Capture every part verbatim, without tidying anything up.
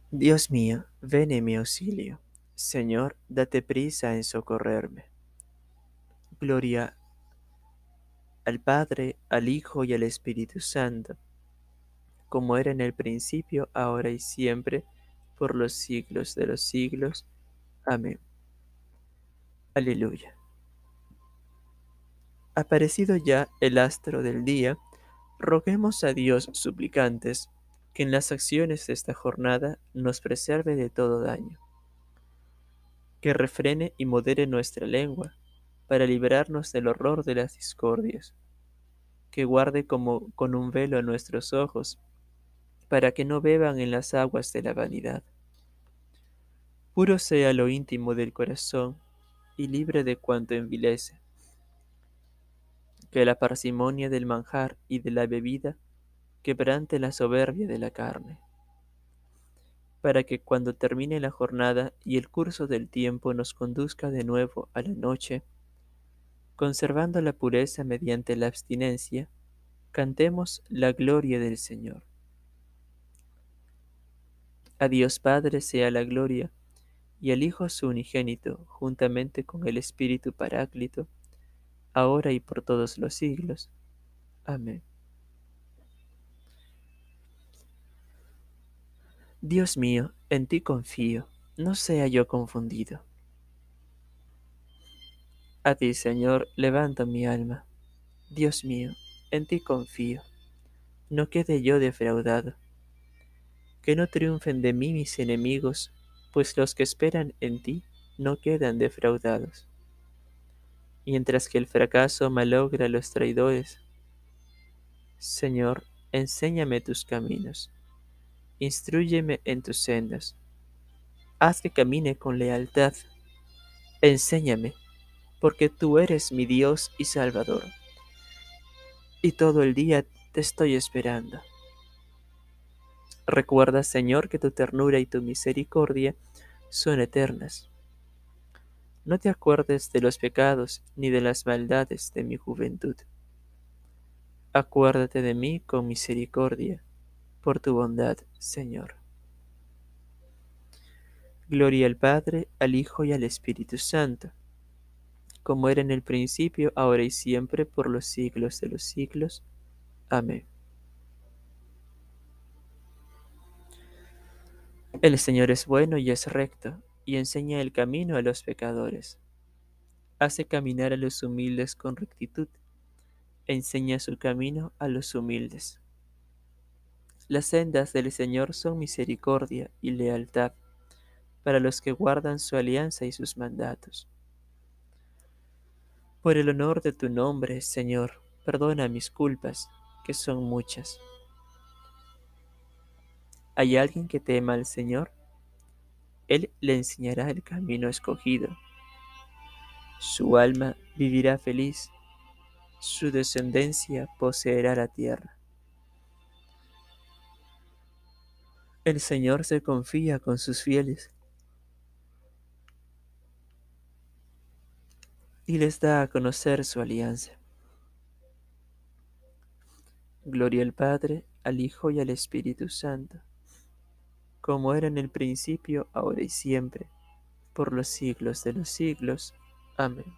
Dios mío, ven en mi auxilio. Señor, date prisa en socorrerme. Gloria al Padre, al Hijo y al Espíritu Santo, como era en el principio, ahora y siempre, por los siglos de los siglos. Amén. Aleluya. Aparecido ya el astro del día, roguemos a Dios suplicantes que en las acciones de esta jornada nos preserve de todo daño, que refrene y modere nuestra lengua, para librarnos del horror de las discordias, que guarde como con un velo a nuestros ojos, para que no beban en las aguas de la vanidad. Puro sea lo íntimo del corazón, y libre de cuanto envilece, que la parsimonia del manjar y de la bebida quebrante la soberbia de la carne, para que cuando termine la jornada y el curso del tiempo nos conduzca de nuevo a la noche, conservando la pureza mediante la abstinencia, cantemos la gloria del Señor. A Dios Padre sea la gloria, y al Hijo su unigénito, juntamente con el Espíritu Paráclito, ahora y por todos los siglos. Amén. Dios mío, en ti confío, no sea yo confundido. A ti, Señor, levanto mi alma. Dios mío, en ti confío, no quede yo defraudado. Que no triunfen de mí mis enemigos, pues los que esperan en ti no quedan defraudados. Mientras que el fracaso malogra a los traidores, Señor, enséñame tus caminos, instrúyeme en tus sendas, haz que camine con lealtad, enséñame, porque tú eres mi Dios y Salvador, y todo el día te estoy esperando. Recuerda, Señor, que tu ternura y tu misericordia son eternas. No te acuerdes de los pecados ni de las maldades de mi juventud. Acuérdate de mí con misericordia, por tu bondad, Señor. Gloria al Padre, al Hijo y al Espíritu Santo, como era en el principio, ahora y siempre, por los siglos de los siglos. Amén. El Señor es bueno y es recto, y enseña el camino a los pecadores. Hace caminar a los humildes con rectitud, enseña su camino a los humildes. Las sendas del Señor son misericordia y lealtad para los que guardan su alianza y sus mandatos. Por el honor de tu nombre, Señor, perdona mis culpas, que son muchas. ¿Hay alguien que tema al Señor? Él le enseñará el camino escogido. Su alma vivirá feliz, su descendencia poseerá la tierra. El Señor se confía con sus fieles y les da a conocer su alianza. Gloria al Padre, al Hijo y al Espíritu Santo, como era en el principio, ahora y siempre, por los siglos de los siglos. Amén.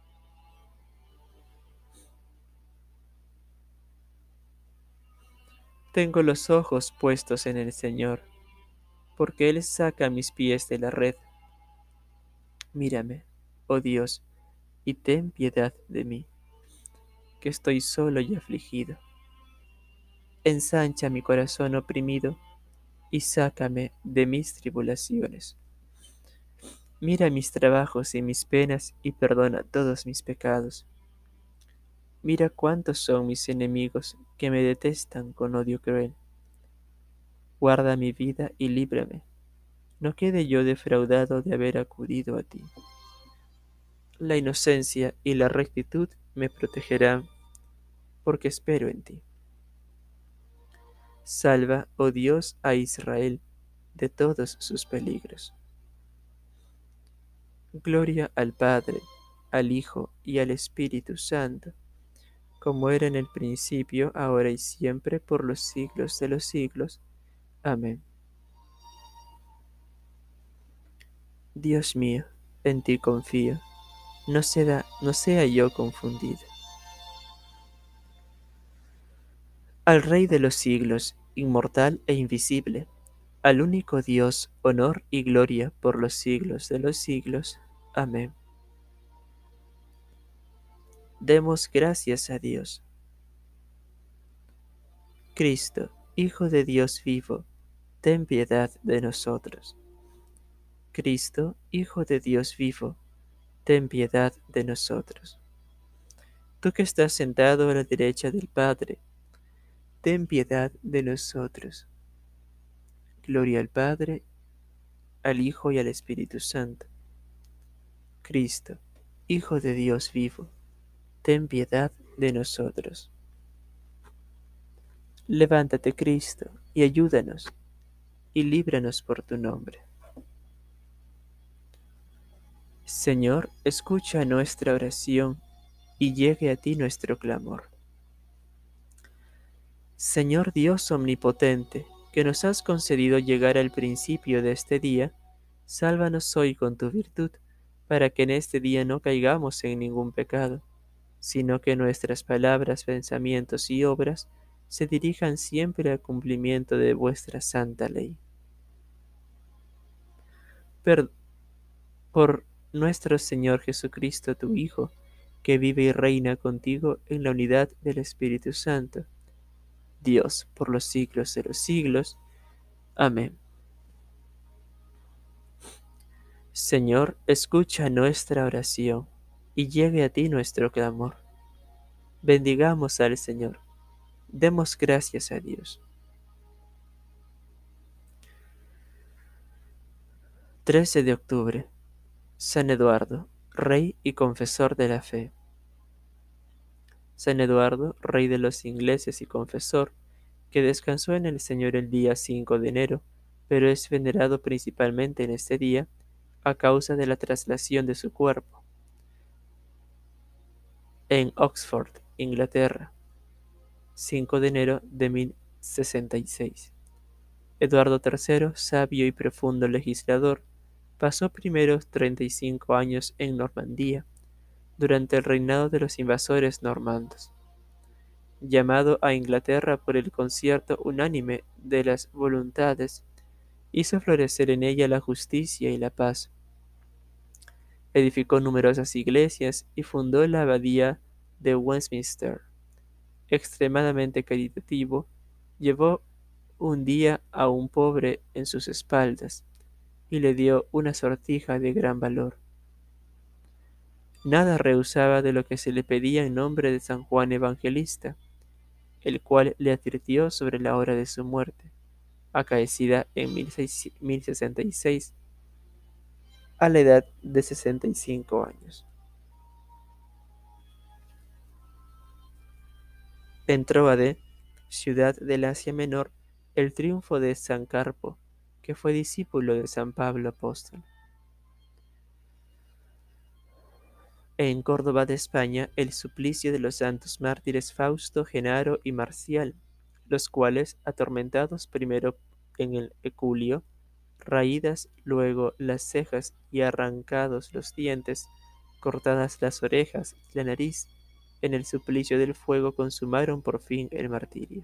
Tengo los ojos puestos en el Señor, porque Él saca mis pies de la red. Mírame, oh Dios, y ten piedad de mí, que estoy solo y afligido. Ensancha mi corazón oprimido, y sácame de mis tribulaciones. Mira mis trabajos y mis penas, y perdona todos mis pecados. Mira cuántos son mis enemigos que me detestan con odio cruel. Guarda mi vida y líbrame. No quede yo defraudado de haber acudido a ti. La inocencia y la rectitud me protegerán, porque espero en ti. Salva, oh Dios, a Israel de todos sus peligros. Gloria al Padre, al Hijo y al Espíritu Santo, como era en el principio, ahora y siempre, por los siglos de los siglos. Amén. Dios mío, en ti confío, no sea, no sea yo confundido. Al Rey de los siglos, inmortal e invisible, al único Dios, honor y gloria por los siglos de los siglos. Amén. Demos gracias a Dios. Cristo, Hijo de Dios vivo, ten piedad de nosotros. Cristo, Hijo de Dios vivo, ten piedad de nosotros. Tú que estás sentado a la derecha del Padre, ten piedad de nosotros. Gloria al Padre, al Hijo y al Espíritu Santo. Cristo, Hijo de Dios vivo, ten piedad de nosotros. Levántate, Cristo, y ayúdanos, y líbranos por tu nombre. Señor, escucha nuestra oración, y llegue a ti nuestro clamor. Señor Dios omnipotente, que nos has concedido llegar al principio de este día, sálvanos hoy con tu virtud, para que en este día no caigamos en ningún pecado, sino que nuestras palabras, pensamientos y obras se dirijan siempre al cumplimiento de vuestra santa ley. Per- por nuestro Señor Jesucristo, tu Hijo, que vive y reina contigo en la unidad del Espíritu Santo, Dios, por los siglos de los siglos. Amén. Señor, escucha nuestra oración, y llegue a ti nuestro clamor. Bendigamos al Señor. Demos gracias a Dios. trece de octubre. San Eduardo, rey y confesor de la fe. San Eduardo, rey de los ingleses y confesor, que descansó en el Señor el día cinco de enero, pero es venerado principalmente en este día a causa de la traslación de su cuerpo en Oxford, Inglaterra, cinco de enero de mil sesenta y seis. Eduardo tercero, sabio y profundo legislador, pasó primeros treinta y cinco años en Normandía, durante el reinado de los invasores normandos. Llamado a Inglaterra por el concierto unánime de las voluntades, hizo florecer en ella la justicia y la paz. Edificó numerosas iglesias y fundó la abadía de Westminster. Extremadamente caritativo, llevó un día a un pobre en sus espaldas y le dio una sortija de gran valor. Nada rehusaba de lo que se le pedía en nombre de San Juan Evangelista, el cual le advirtió sobre la hora de su muerte, acaecida en mil sesenta y seis, a la edad de sesenta y cinco años. En Tróade, ciudad del Asia Menor, el triunfo de San Carpo, que fue discípulo de San Pablo apóstol. En Córdoba de España, el suplicio de los santos mártires Fausto, Genaro y Marcial, los cuales, atormentados primero en el eculio, raídas luego las cejas y arrancados los dientes, cortadas las orejas y la nariz, en el suplicio del fuego consumaron por fin el martirio.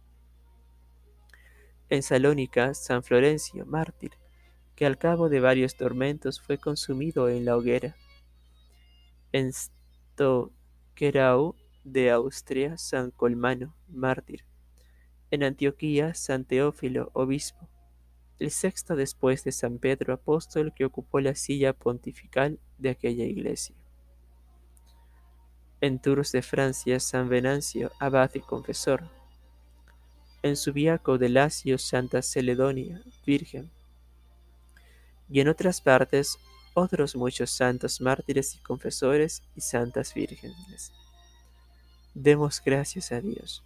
En Salónica, San Florencio, mártir, que al cabo de varios tormentos fue consumido en la hoguera. En Stockerau de Austria, San Colmano, mártir. En Antioquía, San Teófilo, obispo, el sexto después de San Pedro apóstol, que ocupó la silla pontifical de aquella iglesia. En Tours de Francia, San Venancio, abad y confesor. En Subiaco de Lacio, Santa Celedonia, virgen. Y en otras partes, otros muchos santos mártires y confesores y santas vírgenes. Demos gracias a Dios.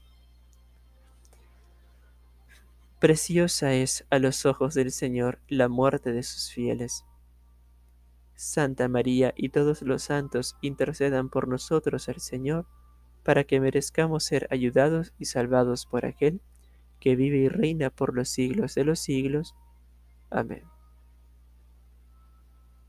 Preciosa es a los ojos del Señor la muerte de sus fieles. Santa María y todos los santos intercedan por nosotros al Señor, para que merezcamos ser ayudados y salvados por aquel que vive y reina por los siglos de los siglos. Amén.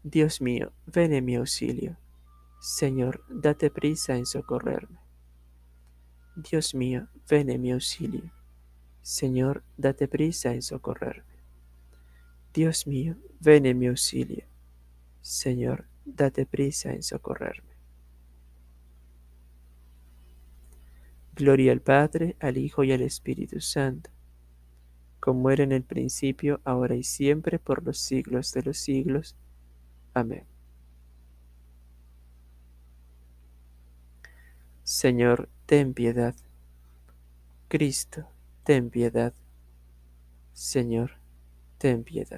Dios mío, ven en mi auxilio. Señor, date prisa en socorrerme. Dios mío, ven en mi auxilio. Señor, date prisa en socorrerme. Dios mío, ven en mi auxilio. Señor, date prisa en socorrerme. Gloria al Padre, al Hijo y al Espíritu Santo, como era en el principio, ahora y siempre, por los siglos de los siglos. Amén. Señor, ten piedad. Cristo, ten piedad. Señor, ten piedad.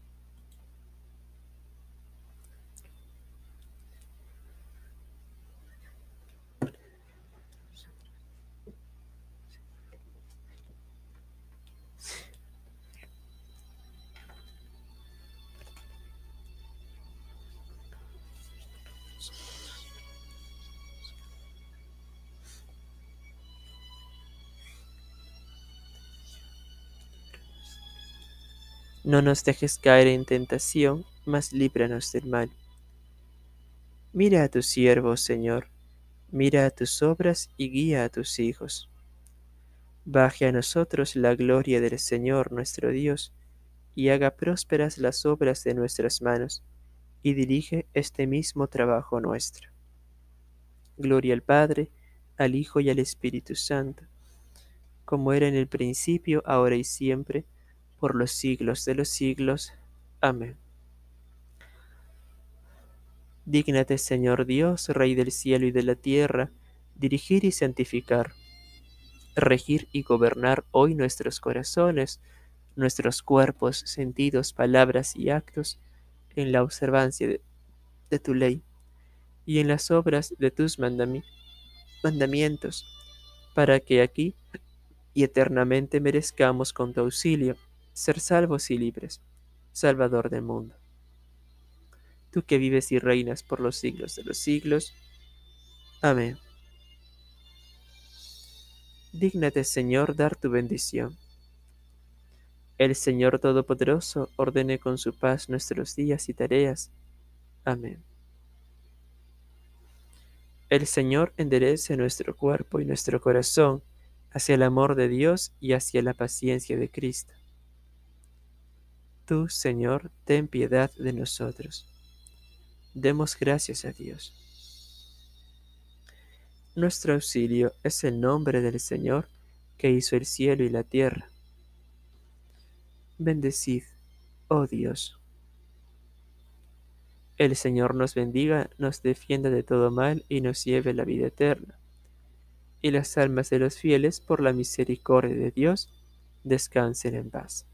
No nos dejes caer en tentación, mas líbranos del mal. Mira a tu siervo, Señor, mira a tus obras y guía a tus hijos. Baje a nosotros la gloria del Señor nuestro Dios, y haga prósperas las obras de nuestras manos, y dirige este mismo trabajo nuestro. Gloria al Padre, al Hijo y al Espíritu Santo, como era en el principio, ahora y siempre, por los siglos de los siglos. Amén. Dígnate, Señor Dios, Rey del cielo y de la tierra, dirigir y santificar, regir y gobernar hoy nuestros corazones, nuestros cuerpos, sentidos, palabras y actos, en la observancia de, de tu ley y en las obras de tus mandami- mandamientos, para que aquí y eternamente merezcamos con tu auxilio ser salvos y libres, Salvador del mundo. Tú que vives y reinas por los siglos de los siglos. Amén. Dígnate, Señor, dar tu bendición. El Señor Todopoderoso ordene con su paz nuestros días y tareas. Amén. El Señor enderece nuestro cuerpo y nuestro corazón hacia el amor de Dios y hacia la paciencia de Cristo. Tú, Señor, ten piedad de nosotros. Demos gracias a Dios. Nuestro auxilio es el nombre del Señor, que hizo el cielo y la tierra. Bendecid, oh Dios. El Señor nos bendiga, nos defienda de todo mal y nos lleve a la vida eterna. Y las almas de los fieles, por la misericordia de Dios, descansen en paz.